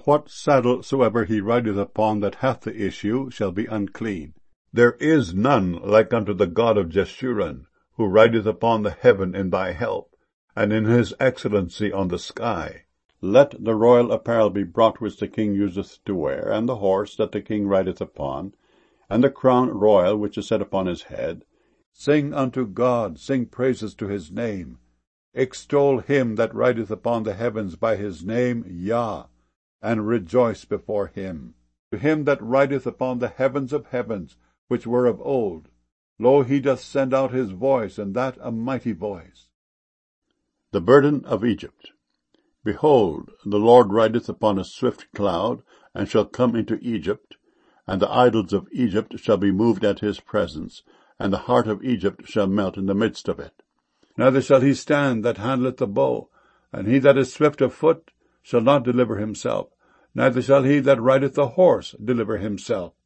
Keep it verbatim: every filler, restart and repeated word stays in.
what saddle soever he rideth upon that hath the issue shall be unclean. There is none like unto the God of Jeshurun, who rideth upon the heaven in thy help, and in his excellency on the sky. Let the royal apparel be brought which the king useth to wear, and the horse that the king rideth upon, and the crown royal which is set upon his head. Sing unto God, sing praises to his name. Extol him that rideth upon the heavens by his name, Yah, and rejoice before him. To him that rideth upon the heavens of heavens, which were of old, lo, he doth send out his voice, and that a mighty voice. The burden of Egypt. Behold, the Lord rideth upon a swift cloud, and shall come into Egypt, and the idols of Egypt shall be moved at his presence, and the heart of Egypt shall melt in the midst of it. Neither shall he stand that handleth the bow, and he that is swift of foot shall not deliver himself, neither shall he that rideth the horse deliver himself.